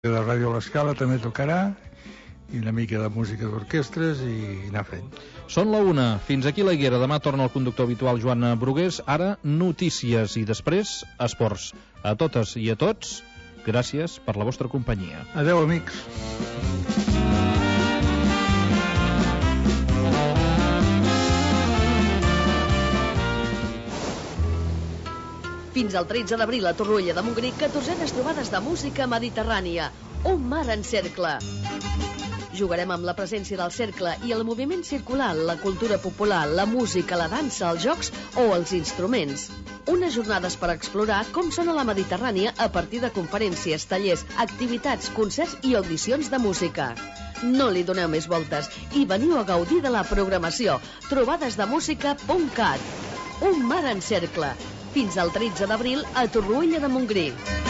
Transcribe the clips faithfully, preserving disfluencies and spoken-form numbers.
La Ràdio L'Escala també tocarà, i una mica de música d'orquestres i anar fent. Són la una. Fins aquí la Higuera. Demà torna el conductor habitual Joan Brugués. Ara notícies i després esports. A totes i a tots, gràcies per la vostra companyia. Adeu, amics. Fins al tretze d'abril a Torroella de Montgrí, catorzenes trobades de música mediterrània. Un mar en cercle. Jugarem amb la presència del cercle i el moviment circular, la cultura popular, la música, la dansa, els jocs o els instruments. Unes jornades per explorar com sona la Mediterrània a partir de conferències, tallers, activitats, concerts i audicions de música. No li doneu més voltes i veniu a gaudir de la programació. trobades de música punt cat. Un mar en cercle. Fins al tretze d'abril a Torroella de Montgrí.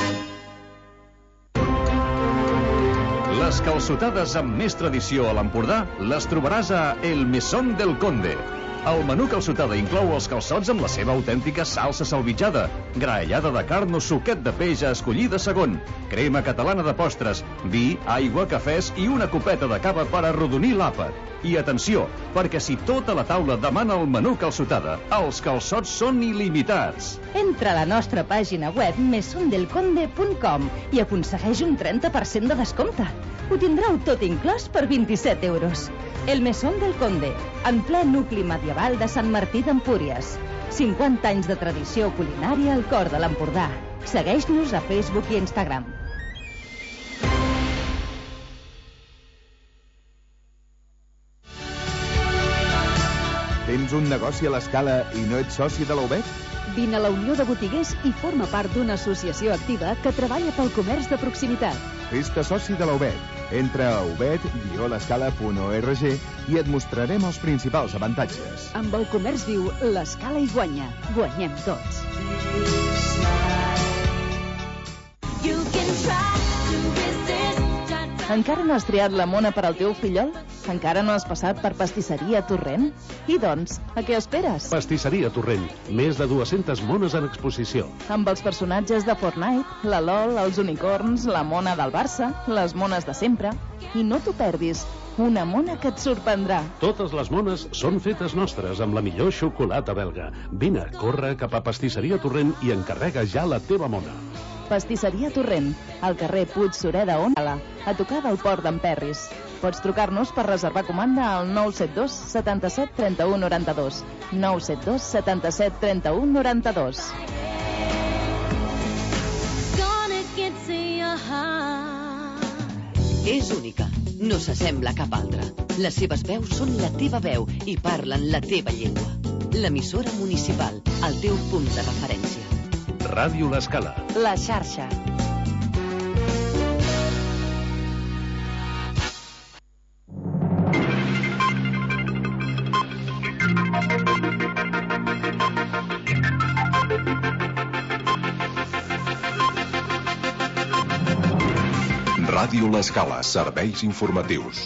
Les calçotades amb més tradició a l'Empordà les trobaràs a El Mesón del Conde. El menú calçotada inclou els calçots amb la seva autèntica salsa salvitjada, graellada de carn o suquet de peix a escollir de segon, crema catalana de postres, vi, aigua, cafès i una copeta de cava per arrodonir l'àpat. I atenció, perquè si tota la taula demana el menú calçotada, els calçots són il·limitats. Entra a la nostra pàgina web mesón del conde punt com i aconsegueix un trenta per cent de descompte. Ho tindreu tot inclòs per vint-i-set euros. El Mesón del Conde, en ple nucli medieval de Sant Martí d'Empúries. cinquanta anys de tradició culinària al cor de l'Empordà. Segueix-nos a Facebook i Instagram. Tens un negoci a l'Escala i no ets soci de la U B E T? Vine a la Unió de Botiguers i forma part d'una associació activa que treballa pel comerç de proximitat. Fes-te soci de la U B E T. Entra a ubet guió l'escala punt org i et mostrarem els principals avantatges. Amb el comerç viu, l'Escala hi guanya. Guanyem tots. Encara no has triat la mona per al teu fillol? Encara no has passat per Pastisseria Torrent? I doncs, a què esperes? Pastisseria Torrent, més de dues-centes mones en exposició. Amb els personatges de Fortnite, la LOL, els unicorns, la mona del Barça, les mones de sempre. I no t'ho perdis, una mona que et sorprendrà. Totes les mones són fetes nostres amb la millor xocolata belga. Vine, corre cap a Pastisseria Torrent i encarrega ja la teva mona. Pastisseria Torrent, al carrer Puig Sureda Onala, a tocar del port d'Emperris. Pots trucar-nos per reservar comanda al nou set dos setanta-set trenta-u noranta-dos. nou set dos setanta-set trenta-u noranta-dos. És única, no s'assembla a cap altra. Les seves veus són la teva veu i parlen la teva llengua. L'emissora municipal, el teu punt de referència. Ràdio L'Escala. La xarxa. Ràdio L'Escala, serveis informatius.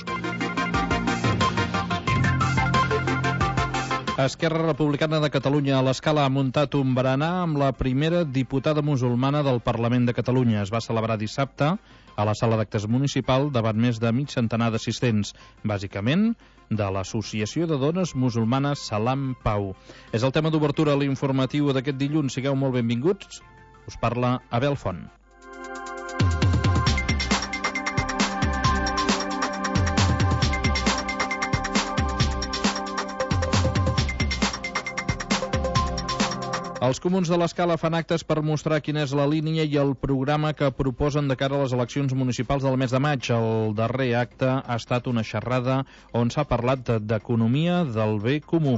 Esquerra Republicana de Catalunya a l'Escala ha muntat un berenar amb la primera diputada musulmana del Parlament de Catalunya. Es va celebrar dissabte a la sala d'actes municipal davant més de mig centenar d'assistents, bàsicament de l'Associació de Dones Musulmanes Salam Pau. És el tema d'obertura a l'informatiu d'aquest dilluns. Sigueu molt benvinguts. Us parla Abel Font. Els comuns de l'Escala fan actes per mostrar quina és la línia i el programa que proposen de cara a les eleccions municipals del mes de maig. El darrer acte ha estat una xerrada on s'ha parlat d'economia del bé comú.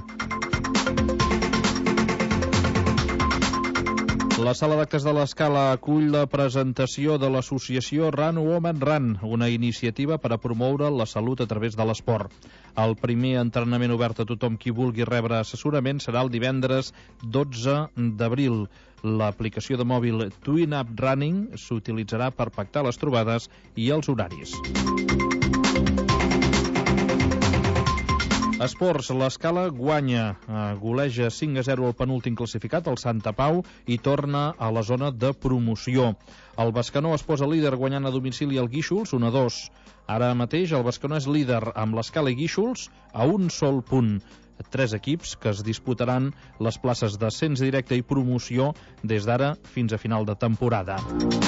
La sala d'actes de l'Escala acull la presentació de l'associació Run Woman Run, una iniciativa per a promoure la salut a través de l'esport. El primer entrenament obert a tothom qui vulgui rebre assessorament serà el divendres dotze d'abril. L'aplicació de mòbil Twin Up Running s'utilitzarà per pactar les trobades i els horaris. Esports, l'Escala guanya, goleja cinc a zero al penúltim classificat, el Santa Pau, i torna a la zona de promoció. El Bescanó es posa líder guanyant a domicili el Guíxols, un a dos. Ara mateix el Bescanó és líder amb l'Escala i Guíxols a un sol punt. Tres equips que es disputaran les places d'ascens directe i promoció des d'ara fins a final de temporada.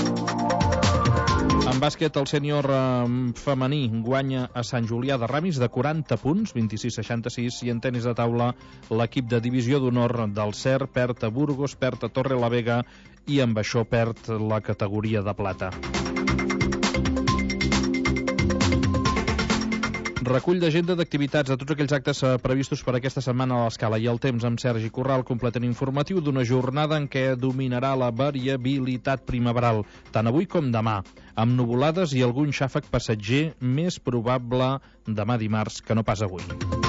En bàsquet, el sènior eh, femení guanya a Sant Julià de Ramis de quaranta punts, vint-i-sis a seixanta-sis, i en tenis de taula l'equip de divisió d'honor del C E R perd a Burgos, perd a Torrelavega i amb això perd la categoria de plata. Recull d'agenda d'activitats de tots aquells actes previstos per aquesta setmana a l'Escala i el temps amb Sergi Corral, completant informatiu d'una jornada en què dominarà la variabilitat primaveral, tant avui com demà, amb nuvolades i algun xàfec passatger més probable demà dimarts que no pas avui.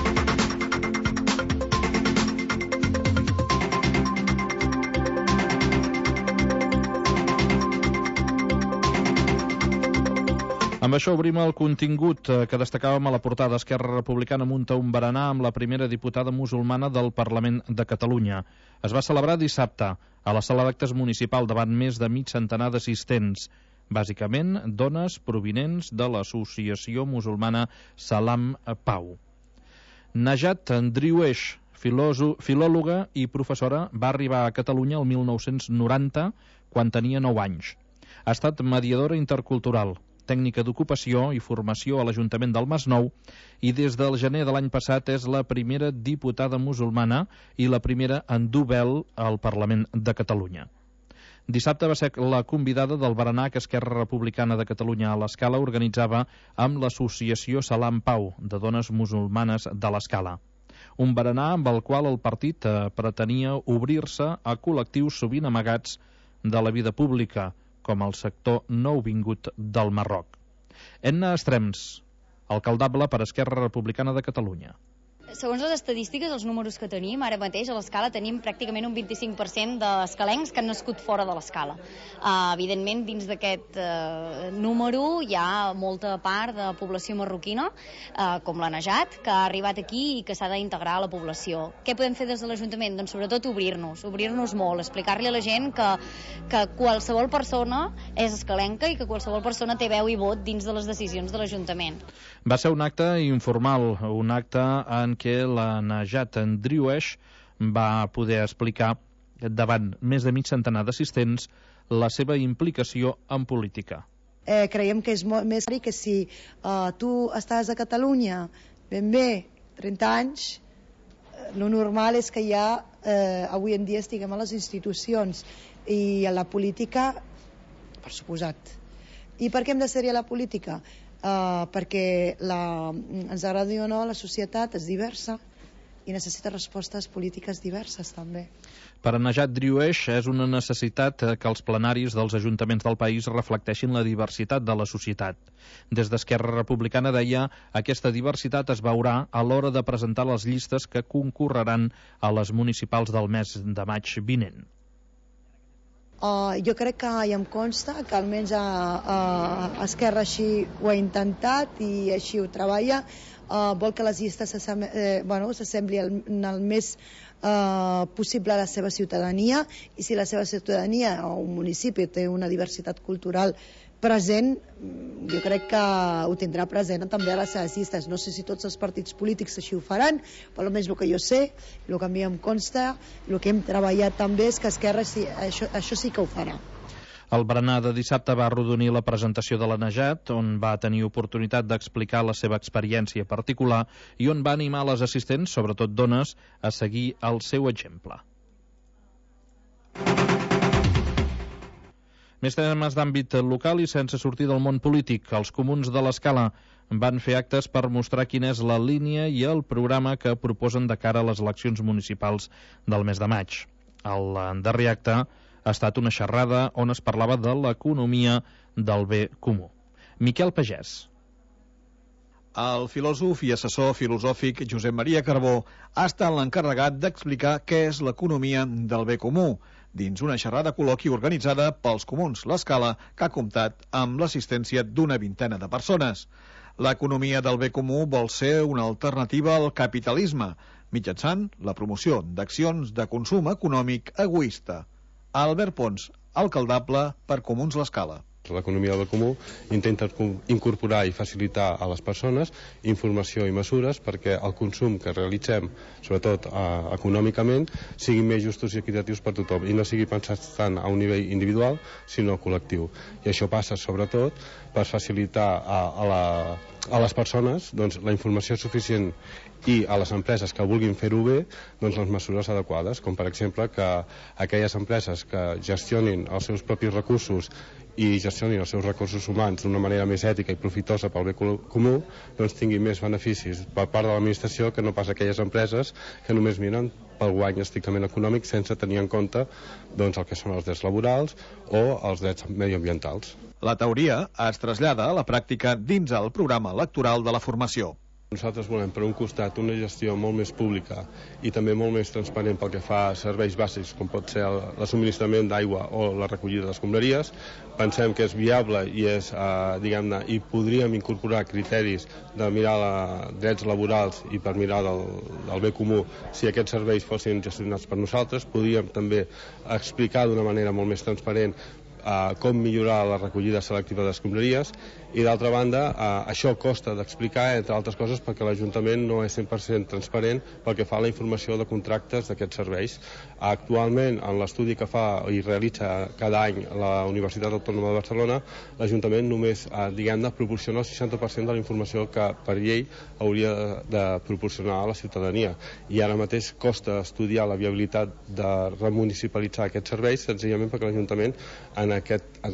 Amb això obrim el contingut que destacàvem a la portada. Esquerra Republicana munta un berenar amb la primera diputada musulmana del Parlament de Catalunya. Es va celebrar dissabte a la sala d'actes municipal davant més de mig centenar d'assistents, bàsicament dones provinents de l'associació musulmana Salam Pau. Najat Driouech, filòloga i professora, va arribar a Catalunya el mil nou-cents noranta quan tenia nou anys. Ha estat mediadora intercultural, tècnica d'ocupació i formació a l'Ajuntament del Masnou i des del gener de l'any passat és la primera diputada musulmana i la primera en dur vel al Parlament de Catalunya. Dissabte va ser la convidada del berenar que Esquerra Republicana de Catalunya a l'Escala organitzava amb l'associació Salam Pau, de dones musulmanes de l'Escala. Un berenar amb el qual el partit pretenia obrir-se a col·lectius sovint amagats de la vida pública, com el sector nouvingut del Marroc. Enna Estrems, alcaldable per Esquerra Republicana de Catalunya. Segons les estadístiques, els números que tenim, ara mateix a l'Escala tenim pràcticament un vint-i-cinc per cent d'escalencs que han nascut fora de l'Escala. Uh, evidentment, dins d'aquest uh, número hi ha molta part de població marroquina, uh, com la Najat, que ha arribat aquí i que s'ha d'integrar a la població. Què podem fer des de l'Ajuntament? Doncs sobretot obrir-nos, obrir-nos molt, explicar-li a la gent que, que qualsevol persona és escalenca i que qualsevol persona té veu i vot dins de les decisions de l'Ajuntament. Va ser un acte informal, un acte en què la Najat Driouech va poder explicar davant més de mig centenar d'assistents la seva implicació en política. Eh, creiem que és molt més clar que si uh, tu estàs a Catalunya ben bé trenta anys, el normal és que ja eh, avui en dia estiguem a les institucions i a la política, per suposat. I per què hem de ser-hi a la política? Uh, perquè la, ens agradi o no, la societat és diversa i necessita respostes polítiques diverses també. Per a Najat Driouech és una necessitat que els plenaris dels ajuntaments del país reflecteixin la diversitat de la societat. Des d'Esquerra Republicana deia aquesta diversitat es veurà a l'hora de presentar les llistes que concorreran a les municipals del mes de maig vinent. Uh, jo crec que ja em consta que almenys a, a, a Esquerra així ho ha intentat i així ho treballa. Uh, vol que les llistes s'assembli eh, bueno, el, el més uh, possible a la seva ciutadania, i si la seva ciutadania o un municipi té una diversitat cultural present, jo crec que ho tindrà present també a les seves llistes. No sé si tots els partits polítics així ho faran, però almenys el que jo sé, el que a mi em consta, el que hem treballat també és que Esquerra sí, això, això sí que ho farà. El berenar de dissabte va arrodonir la presentació de la Najat, on va tenir oportunitat d'explicar la seva experiència particular i on va animar les assistents, sobretot dones, a seguir el seu exemple. Més temes d'àmbit local i sense sortir del món polític. Els comuns de l'Escala van fer actes per mostrar quina és la línia i el programa que proposen de cara a les eleccions municipals del mes de maig. El darrer acte ha estat una xerrada on es parlava de l'economia del bé comú. Miquel Pagès. El filòsof i assessor filosòfic Josep Maria Carbó ha estat l'encarregat d'explicar què és l'economia del bé comú. dins una xerrada col·loqui organitzada pels Comuns l'Escala, que ha comptat amb l'assistència d'una vintena de persones. L'economia del bé comú vol ser una alternativa al capitalisme, mitjançant la promoció d'accions de consum econòmic egoista. Albert Pons, alcaldable per Comuns l'Escala. L'economia del comú intenta incorporar i facilitar a les persones informació i mesures perquè el consum que realitzem, sobretot eh, econòmicament, siguin més justos i equitatius per tothom i no sigui pensat tant a un nivell individual sinó col·lectiu. I això passa sobretot per facilitar a, a, la, a les persones doncs, la informació suficient i a les empreses que vulguin fer-ho bé doncs, les mesures adequades, com per exemple que aquelles empreses que gestionin els seus propis recursos i gestionin els seus recursos humans d'una manera més ètica i profitosa pel bé comú, doncs tinguin més beneficis per part de l'administració que no pas aquelles empreses que només miren pel guany estrictament econòmic sense tenir en compte doncs, el que són els drets laborals o els drets mediambientals. La teoria es trasllada a la pràctica dins el programa electoral de la formació. Nosaltres volem, per un costat, una gestió molt més pública i també molt més transparent pel que fa a serveis bàsics, com pot ser el, el subministrament d'aigua o la recollida d'escombraries. Pensem que és viable i és, eh, diguem-ne, i podríem incorporar criteris de mirar la, drets laborals i per mirar del, del bé comú si aquests serveis fossin gestionats per nosaltres. Podríem també explicar d'una manera molt més transparent Uh, com millorar la recollida selectiva d'escombraries i d'altra banda uh, això costa d'explicar entre altres coses perquè l'Ajuntament no és cent per cent transparent pel que fa a la informació de contractes d'aquests serveis. Uh, actualment en l'estudi que fa i realitza cada any la Universitat Autònoma de Barcelona, l'Ajuntament només uh, diguem-ne proporciona el seixanta per cent de la informació que per llei hauria de, de proporcionar a la ciutadania i ara mateix costa estudiar la viabilitat de remunicipalitzar aquests serveis senzillament perquè l'Ajuntament en En aquest, en,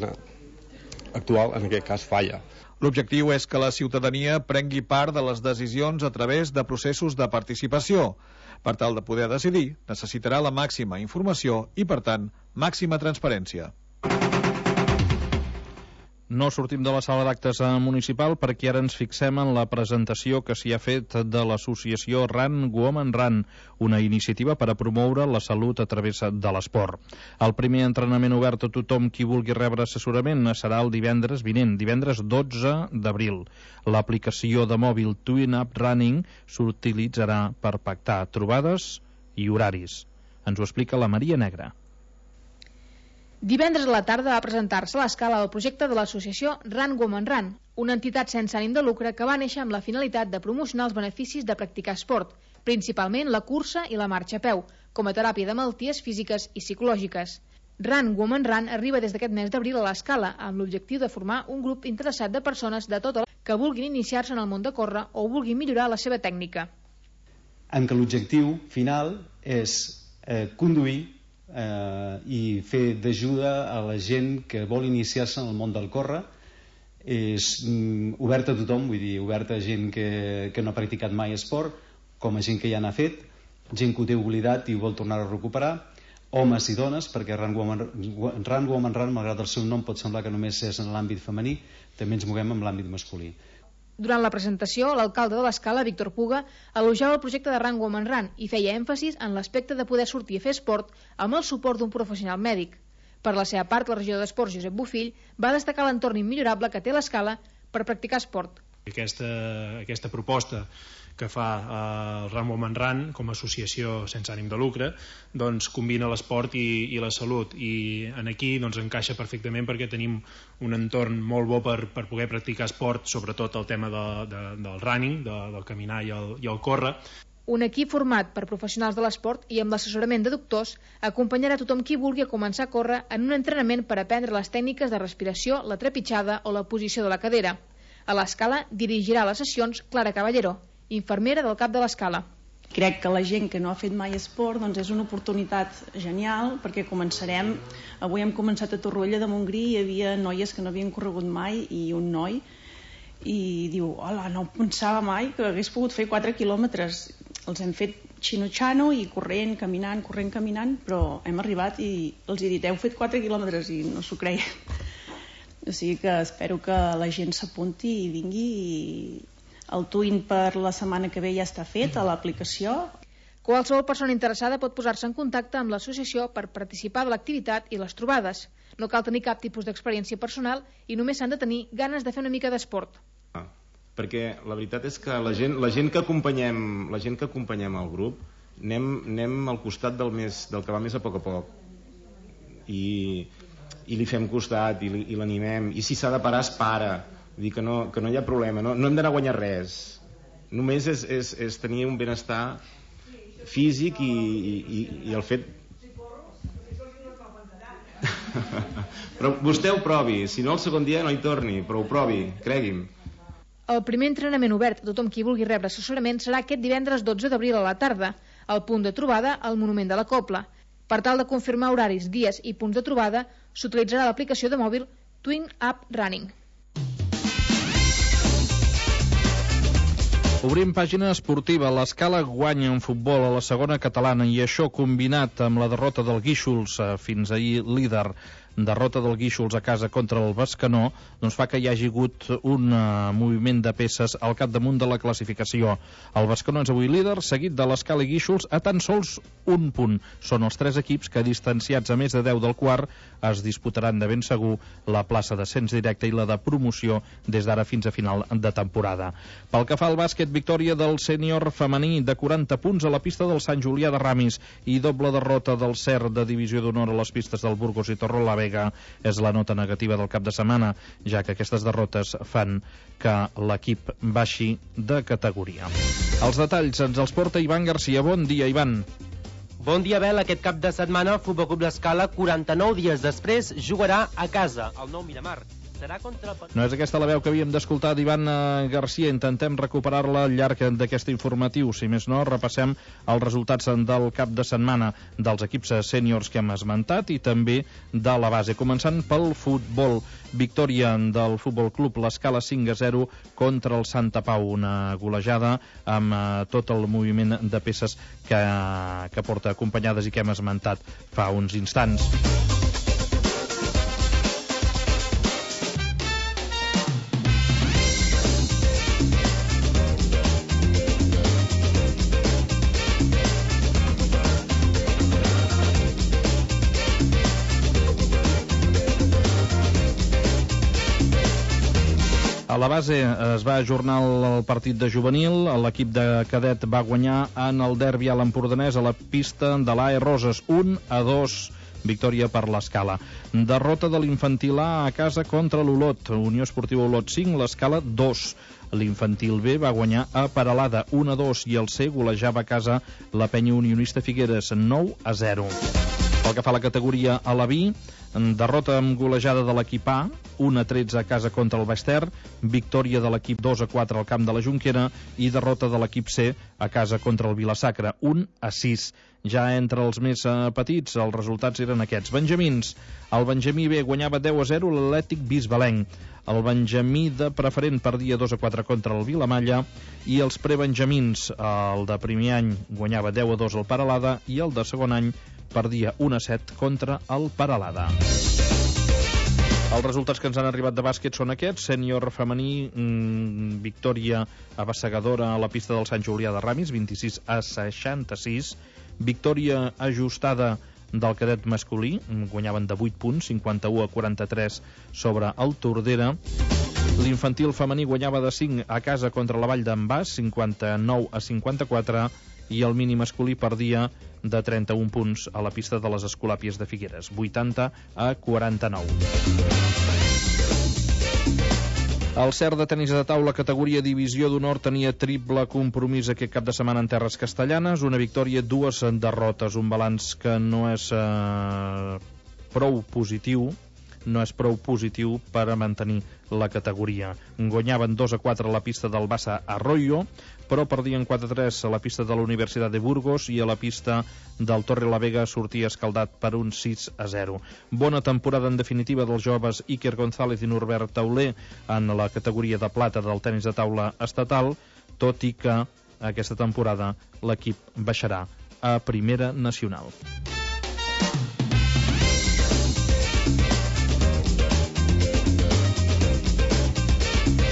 actual, en aquest cas, falla. L'objectiu és que la ciutadania prengui part de les decisions a través de processos de participació. Per tal de poder decidir, necessitarà la màxima informació i, per tant, màxima transparència. No sortim de la sala d'actes municipal perquè ara ens fixem en la presentació que s'hi ha fet de l'associació Run Women Run, una iniciativa per a promoure la salut a través de l'esport. El primer entrenament obert a tothom qui vulgui rebre assessorament serà el divendres vinent, divendres dotze d'abril. L'aplicació de mòbil Twin Up Running s'utilitzarà per pactar trobades i horaris. Ens ho explica la Maria Negra. Divendres a la tarda va presentar-se a l'Escala el projecte de l'associació Run Women Run, una entitat sense ànim de lucre que va néixer amb la finalitat de promocionar els beneficis de practicar esport, principalment la cursa i la marxa a peu, com a teràpia de malalties físiques i psicològiques. Run Women Run arriba des d'aquest mes d'abril a l'Escala, amb l'objectiu de formar un grup interessat de persones de tota la que vulguin iniciar-se en el món de córrer o vulguin millorar la seva tècnica. En què l'objectiu final és eh, conduir Eh, i fer d'ajuda a la gent que vol iniciar-se en el món del córrer. És mm, obert a tothom, vull dir, obert a gent que, que no ha practicat mai esport, com a gent que ja n'ha fet, gent que ho té oblidat i ho vol tornar a recuperar, homes i dones, perquè Run Women Run, Women Run, malgrat el seu nom pot semblar que només és en l'àmbit femení, també ens movem en l'àmbit masculí. Durant la presentació, l'alcalde de l'Escala, Víctor Puga, elogiava el projecte de Run Women Run i feia èmfasis en l'aspecte de poder sortir a fer esport amb el suport d'un professional mèdic. Per la seva part, la regidor d'Esports, Josep Bofill, va destacar l'entorn immillorable que té l'Escala per practicar esport. Aquesta, aquesta proposta que fa el Run Women Run com a associació sense ànim de lucre doncs combina l'esport i, i la salut i en aquí doncs encaixa perfectament perquè tenim un entorn molt bo per, per poder practicar esport, sobretot el tema de, de, del running, de, del caminar i el, i el córrer. Un equip format per professionals de l'esport i amb l'assessorament de doctors acompanyarà tothom qui vulgui a començar a córrer en un entrenament per aprendre les tècniques de respiració, la trepitjada o la posició de la cadera. A l'Escala dirigirà les sessions Clara Caballero, infermera del cap de l'Escala. Crec que la gent que no ha fet mai esport doncs és una oportunitat genial perquè començarem, avui hem començat a Torroella de Montgrí, hi havia noies que no havien corregut mai i un noi i diu, hola, no pensava mai que hagués pogut fer quatre quilòmetres, els hem fet xino-xano i corrent, caminant, corrent, caminant, però hem arribat i els he dit, heu fet quatre quilòmetres i no s'ho creien. O sigui que espero que la gent s'apunti i vingui i el Twin per la setmana que ve ja està fet a l'aplicació. Qualsevol persona interessada pot posar-se en contacte amb l'associació per participar de l'activitat i les trobades. No cal tenir cap tipus d'experiència personal i només s'han de tenir ganes de fer una mica d'esport. Ah, perquè la veritat és que la gent, la gent que acompanyem la gent que acompanyem al grup anem, anem al costat del, més, del que va més a poc a poc i, i li fem costat i, i l'animem, i si s'ha de parar es para, vull dir que no, que no hi ha problema, no, no hem d'anar a guanyar res, només és, és, és tenir un benestar físic i, i, i el fet però vostè ho provi, si no el segon dia no hi torni, però ho provi, cregui'm. El primer entrenament obert a tothom qui vulgui rebre assessorament serà aquest divendres dotze d'abril a la tarda, al punt de trobada al Monument de la Cobla. Per tal de confirmar horaris, dies i punts de trobada, s'utilitzarà l'aplicació de mòbil Twin App Running. Obrim pàgina esportiva. L'Escala guanya en futbol a la segona catalana i això combinat amb la derrota del Guíxols, fins ahir líder, derrota del Guíxols a casa contra el Bescanó, doncs fa que hi hagi hagut un uh, moviment de peces al capdamunt de la classificació. El Bescanó és avui líder, seguit de l'Escala i Guíxols a tan sols un punt. Són els tres equips que, distanciats a més de deu del quart, es disputaran de ben segur la plaça d'ascens directe i la de promoció des d'ara fins a final de temporada. Pel que fa al bàsquet, victòria del sènior femení de quaranta punts a la pista del Sant Julià de Ramis i doble derrota del C E R de divisió d'honor a les pistes del Burgos i Torrelavega és la nota negativa del cap de setmana, ja que aquestes derrotes fan que l'equip baixi de categoria. Els detalls ens els porta Ivan Garcia. Bon dia, Ivan. Bon dia, Abel. Aquest cap de setmana el Futbol Club L'Escala, quaranta-nou dies després, jugarà a casa, al Nou Miramar. Serà contra... No és aquesta la veu que havíem d'escoltar d'Ivan Garcia. Intentem recuperar-la al llarg d'aquest informatiu. Si més no, repassem els resultats del cap de setmana dels equips sèniors que hem esmentat i també de la base. Començant pel futbol. Victòria del Futbol Club L'Escala cinc a zero contra el Santa Pau. Una golejada amb tot el moviment de peces que, que porta acompanyades i que hem esmentat fa uns instants. A la base es va ajornar el partit de juvenil, l'equip de cadet va guanyar en el derbi a l'Empordanès a la pista de l'A E Roses, un a dos, victòria per l'Escala. Derrota de l'infantil A a casa contra l'Olot, Unió Esportiva Olot cinc, l'Escala dos. L'infantil B va guanyar a Peralada un a dos i el C golejava a casa la penya unionista Figueres nou a zero. Pel que fa a la categoria a la B, derrota amb golejada de l'equip A, un a tretze a casa contra el Baix Ter, victòria de l'equip dos a quatre al camp de la Jonquera i derrota de l'equip C a casa contra el Vilasacra, un a sis. Ja entre els més uh, petits, els resultats eren aquests. Benjamins, el Benjamí B guanyava deu a zero l'Atlètic Bisbalenc. El Benjamí de preferent perdia dos a quatre contra el Vilamalla i els prebenjamins, el de primer any guanyava deu a dos al Peralada i el de segon any perdia un a set contra el Peralada. Els resultats que ens han arribat de bàsquet són aquests. Sènior femení, mmm, victòria abassegadora a la pista del Sant Julià de Ramis, vint-i-sis a seixanta-sis. Victòria ajustada del cadet masculí, guanyaven de vuit punts, cinquanta-u a quaranta-tres sobre el Tordera. L'infantil femení guanyava de cinc a casa contra la Vall d'en Bas, cinquanta-nou a cinquanta-quatre, i el mini masculí perdia de trenta-un punts a la pista de les Escolàpies de Figueres, vuitanta a quaranta-nou. El C E R de tenis de taula categoria divisió d'honor tenia triple compromís aquest cap de setmana en terres castellanes, una victòria, dues derrotes, un balanç que no és eh, prou positiu, no és prou positiu per a mantenir la categoria. Guanyaven dos a quatre a la pista del Bassa Arroyo, però perdien quatre a tres a la pista de la Universitat de Burgos i a la pista del Torrelavega sortia escaldat per un sis a zero. Bona temporada en definitiva dels joves Iker González i Norbert Tauler en la categoria de plata del tenis de taula estatal, tot i que aquesta temporada l'equip baixarà a Primera Nacional.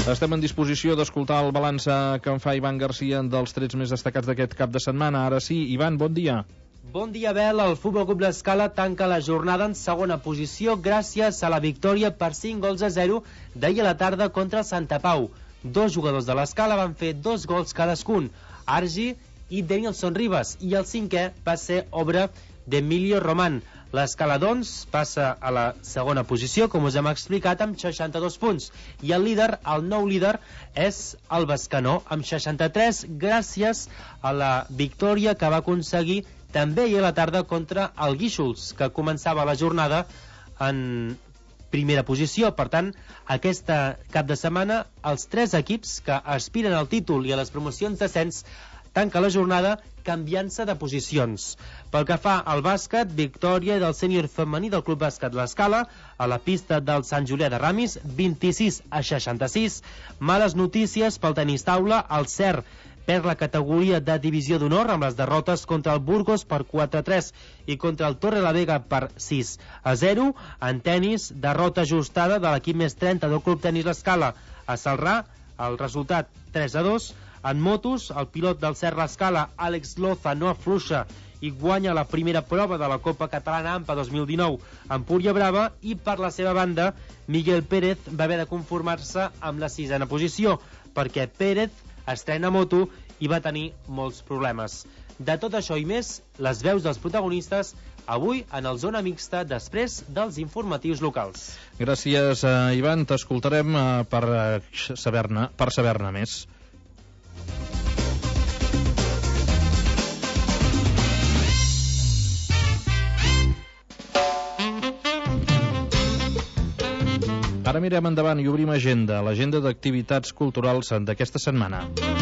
Estem en disposició d'escoltar el balanç que en fa Ivan Garcia dels trets més destacats d'aquest cap de setmana. Ara sí, Ivan, bon dia. Bon dia, Abel. El Futbol Club L'Escala tanca la jornada en segona posició gràcies a la victòria per cinc gols a zero d'ahir a la tarda contra el Santa Pau. Dos jugadors de l'Escala van fer dos gols cadascun, Argi i Denilson Rivas, i el cinquè va ser obra d'Emilio Román. L'Escala, doncs, passa a la segona posició, com us hem explicat, amb seixanta-dos punts. I el líder, el nou líder, és el Bescanó, amb seixanta-tres, gràcies a la victòria que va aconseguir també ahir a la tarda contra el Guíxols, que començava la jornada en primera posició. Per tant, aquesta cap de setmana, els tres equips que aspiren al títol i a les promocions d'ascens tanca la jornada canviant-se de posicions. Pel que fa al bàsquet, victòria del sènior femení del Club Bàsquet L'Escala a la pista del Sant Julià de Ramis, vint-i-sis a seixanta-sis. Males notícies pel tenis taula. El C E R perd la categoria de divisió d'honor amb les derrotes contra el Burgos per quatre a tres i contra el Torrelavega per sis a zero. En tenis, derrota ajustada de l'equip més trenta del Club Tenis L'Escala a Celrà, el resultat tres a dos. En motos, el pilot del C E R L'Escala, Àlex Loza, no afluixa i guanya la primera prova de la Copa Catalana AMPA dos mil dinou en Púria Brava, i per la seva banda, Miguel Pérez va haver de conformar-se amb la sisena posició, perquè Pérez estrena moto i va tenir molts problemes. De tot això i més, les veus dels protagonistes avui en el Zona Mixta després dels informatius locals. Gràcies, uh, Ivan. T'escoltarem uh, per uh, saber-ne per saber-ne més. Ara mirem endavant i obrim agenda, l'agenda d'activitats culturals d'aquesta setmana.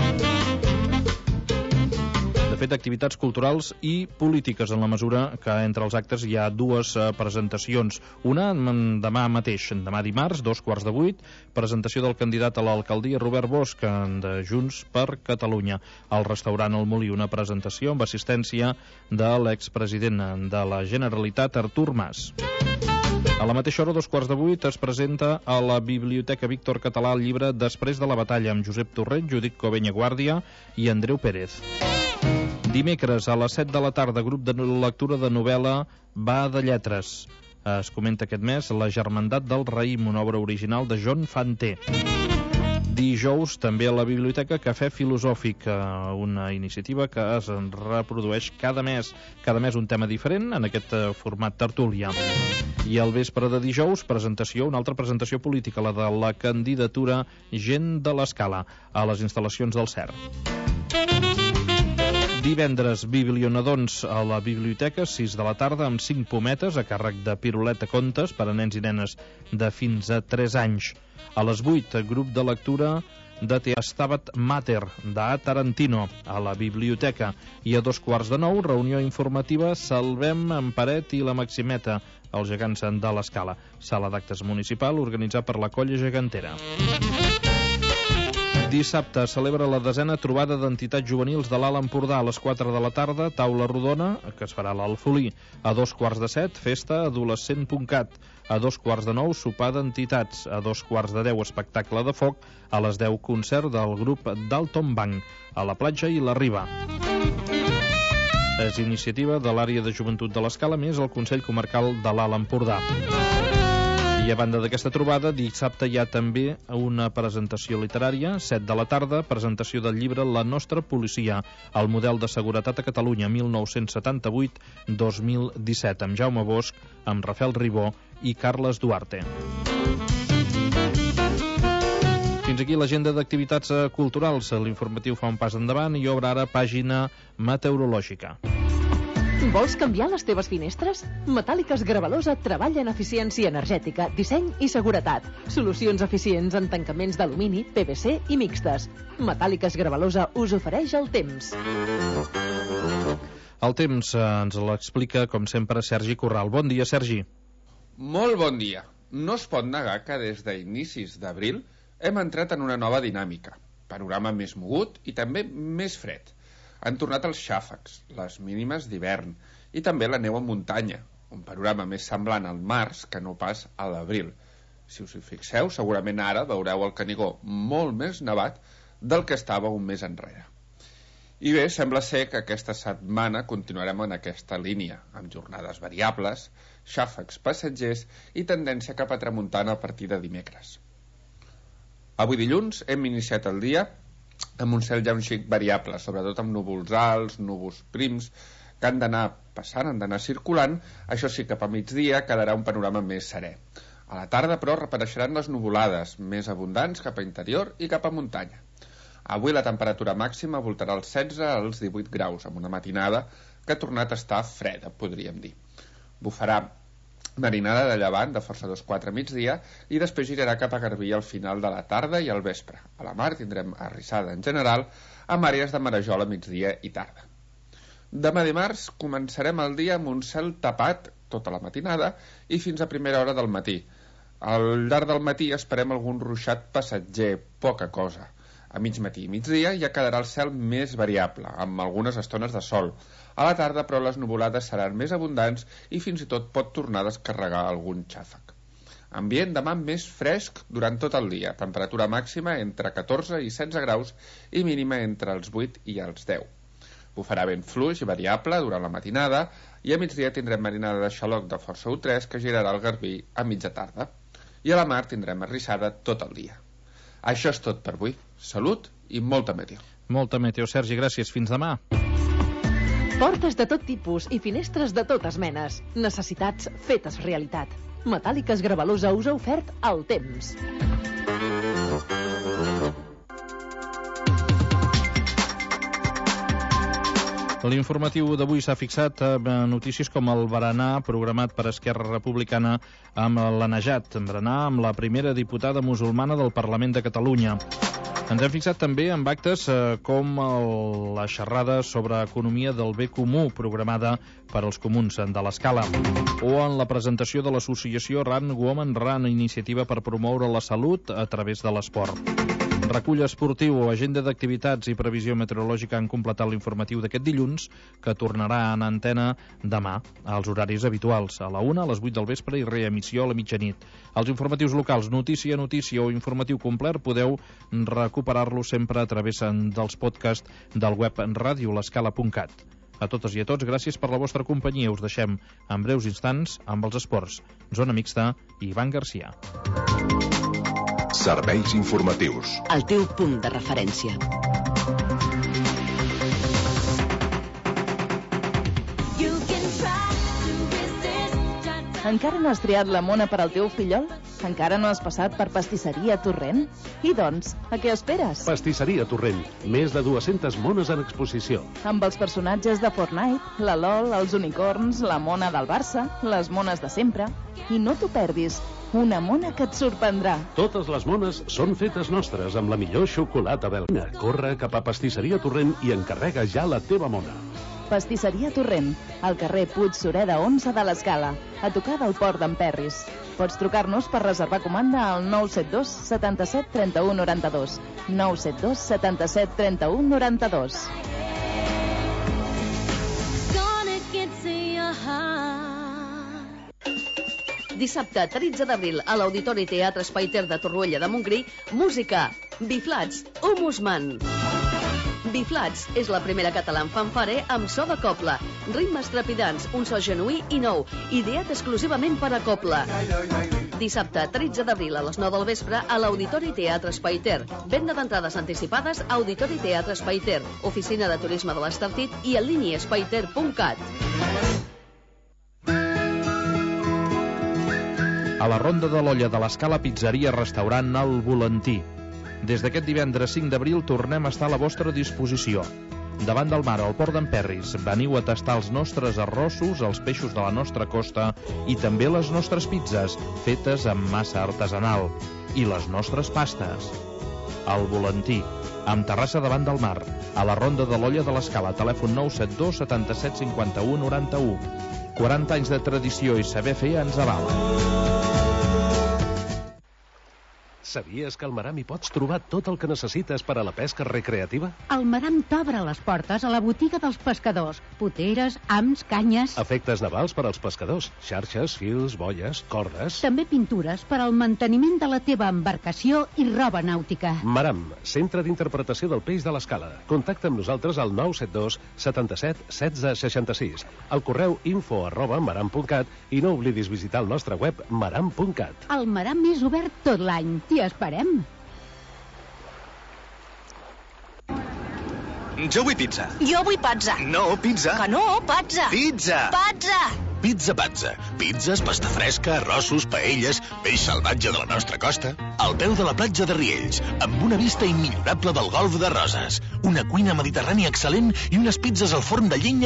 De fet, activitats culturals i polítiques, en la mesura que entre els actes hi ha dues uh, presentacions. Una demà mateix, demà dimarts, dos quarts de vuit, presentació del candidat a l'alcaldia Robert Bosch, de Junts per Catalunya. Al restaurant El Molí, una presentació amb assistència de l'expresident de la Generalitat, Artur Mas. A la mateixa hora, dos quarts de vuit, es presenta a la Biblioteca Víctor Català el llibre Després de la batalla, amb Josep Torrent, Judit Covenya Guàrdia i Andreu Pérez. Dimecres, a les set de la tarda, grup de lectura de novel·la Va de Lletres. Es comenta aquest mes La Germandat del Raïm, una obra original de John Fanté. Dijous, també a la Biblioteca, Cafè Filosòfic, una iniciativa que es reprodueix cada mes, cada mes un tema diferent en aquest format tertúlia. I al vespre de dijous, presentació, una altra presentació política, la de la candidatura Gent de l'Escala, a les instal·lacions del C E R. Divendres, biblionadons a la biblioteca, sis de la tarda, amb cinc pometes a càrrec de Piruleta Contes per a nens i nenes de fins a tres anys. A les vuit, grup de lectura de Te Stabat Mater, de Tarantino, a la biblioteca. I a dos quarts de nou, reunió informativa Salvem en Paret i la Maximeta, els gegants de l'Escala. Sala d'actes municipal organitzada per la Colla Gegantera. Dissabte celebra la desena trobada d'entitats juvenils de l'Alt Empordà a les quatre de la tarda, taula rodona, que es farà a l'Alfolí. A dos quarts de set, festa adolescent punt cat. A dos quarts de nou, sopar d'entitats. A dos quarts de deu, espectacle de foc. A les deu, concert del grup Dalton Bank, a la platja i la Riba. És iniciativa de l'àrea de joventut de l'Escala, més el Consell Comarcal de l'Alt Empordà. I a banda d'aquesta trobada, dissabte hi ha també una presentació literària, set de la tarda, presentació del llibre La nostra policia, el model de seguretat a Catalunya mil nou-cents setanta-vuit a dos mil disset, amb Jaume Bosch, amb Rafael Ribó i Carles Duarte. Fins aquí l'agenda d'activitats culturals. L'informatiu fa un pas endavant i obre ara pàgina meteorològica. Vols canviar les teves finestres? Metàl·liques Gravalosa treballa en eficiència energètica, disseny i seguretat. Solucions eficients en tancaments d'alumini, P V C i mixtes. Metàl·liques Gravalosa us ofereix el temps. El temps ens l'explica, com sempre, Sergi Corral. Bon dia, Sergi. Molt bon dia. No es pot negar que des d'inicis d'abril hem entrat en una nova dinàmica. Panorama més mogut i també més fred. Han tornat els xàfecs, les mínimes d'hivern i també la neu en muntanya, un panorama més semblant al març que no pas a l'abril. Si us hi fixeu, segurament ara veureu el Canigó molt més nevat del que estava un mes enrere. I bé, sembla ser que aquesta setmana continuarem en aquesta línia, amb jornades variables, xàfecs passatgers i tendència cap a tramuntana a partir de dimecres. Avui dilluns hem iniciat el dia amb un cel ja un xic variable, sobretot amb núvols alts, núvols prims, que han d'anar passant, han d'anar circulant. Això sí, cap a migdia quedarà un panorama més serè. A la tarda, però, reapareixeran les nuvolades, més abundants cap a interior i cap a muntanya. Avui la temperatura màxima voltarà als setze als divuit graus, amb una matinada que ha tornat a estar freda, podríem dir. Bufarà marinada de llevant de força dos quatre migdia i després girarà cap a Garbí al final de la tarda i al vespre. A la mar tindrem arrissada en general, amb àrees de marejol a migdia i tarda. Demà dimarts començarem el dia amb un cel tapat tota la matinada i fins a primera hora del matí. Al llarg del matí esperem algun ruixat passatger, poca cosa. A mig matí i migdia ja quedarà el cel més variable, amb algunes estones de sol. A la tarda, però, les nuvolades seran més abundants i fins i tot pot tornar a descarregar algun xàfec. Ambient demà més fresc durant tot el dia, temperatura màxima entre catorze i setze graus i mínima entre els vuit i els deu. Bufarà vent fluix i variable durant la matinada i a migdia tindrem marinada de xaloc de força u tres que girarà al Garbí a mitja tarda. I a la mar tindrem arrissada tot el dia. Això és tot per avui. Salut i molta meteo. Molta meteo, Sergi, gràcies. Fins demà. Portes de tot tipus i finestres de totes menes. Necessitats fetes realitat. Metàl·liques Gravelosa us ha ofert el temps. L'informatiu d'avui s'ha fixat en notícies com el berenar programat per Esquerra Republicana amb l'Anejat, berenar amb la primera diputada musulmana del Parlament de Catalunya. Ens hem fixat també en actes eh, com el, la xerrada sobre economia del bé comú programada per als comuns de l'Escala, o en la presentació de l'associació Run Women Run, iniciativa per promoure la salut a través de l'esport. Recull esportiu o agenda d'activitats i previsió meteorològica han completat l'informatiu d'aquest dilluns, que tornarà en antena demà als horaris habituals, a la una, a les vuit del vespre i reemissió a la mitjanit. Els informatius locals, notícia, notícia o informatiu complet, podeu recuperar-los sempre a través dels podcasts del web radio l'escala punt cat. A totes i a tots, gràcies per la vostra companyia. Us deixem en breus instants amb els esports. Zona Mixta i Ivan Garcia. Serveis informatius. El teu punt de referència. Encara no has triat la mona per al teu fillol? Encara no has passat per Pastisseria Torrent? I doncs, a què esperes? Pastisseria Torrent. Més de dues-centes mones en exposició. Amb els personatges de Fortnite, la LOL, els unicorns, la mona del Barça, les mones de sempre. I no t'ho perdis, una mona que et sorprendrà. Totes les mones són fetes nostres amb la millor xocolata belga. Corre cap a Pastisseria Torrent i encarrega ja la teva mona. Pastisseria Torrent, al carrer Puig Sureda onze de l'Escala, a tocar del port d'en Perris. Pots trucar-nos per reservar comanda al nou set dos setanta-set trenta-u noranta-dos. nou set dos setanta-set trenta-u noranta-dos. Dissabte, tretze d'abril, a l'Auditori Teatre Espai Ter de Torroella de Montgrí, música, Biflats, Humusman. Biflats és la primera català en fanfare amb so de cobla, ritmes trepidants, un so genuí i nou, ideat exclusivament per a cobla. Dissabte, tretze d'abril, a les nou del vespre, a l'Auditori Teatre Espai Ter. Venda d'entrades anticipades a Auditori Teatre Espai Ter, oficina de turisme de l'Estartit i en línia espaiter punt cat. A la Ronda de l'Olla de l'Escala, pizzeria restaurant El Volantí. Des d'aquest divendres cinc d'abril tornem a estar a la vostra disposició. Davant del mar, al port d'en Perris, veniu a tastar els nostres arrossos, els peixos de la nostra costa i també les nostres pizzas, fetes amb massa artesanal, i les nostres pastes. El Volantí, amb terrassa davant del mar, a la Ronda de l'Olla de l'Escala, telèfon nou set dos setanta-set cinquanta-u noranta-u. quaranta anys de tradició i saber fer ens avalen. Sabies que al Maram hi pots trobar tot el que necessites per a la pesca recreativa? El Maram t'obre les portes a la botiga dels pescadors. Poteres, hams, canyes... Efectes navals per als pescadors. Xarxes, fils, boies, cordes... També pintures per al manteniment de la teva embarcació i roba nàutica. Maram, centre d'interpretació del peix de l'Escala. Contacta amb nosaltres al nou set dos setanta-set setze seixanta-sis, al correu info arroba maram punt cat i no oblidis visitar el nostre web maram punt cat. El Maram és obert tot l'any. T'hi esperem. Jo vull pizza. Jo vull pizza. No, pizza. Que no, pizza. Pizza. Pizza. Pizza Pazza. Pizzas, pasta fresca, arrossos, paelles, peix salvatge de la nostra costa. Al peu de la platja de Riells, amb una vista immillorable del golf de Roses. Una cuina mediterrània excel·lent i unes pizzas al forn de llenya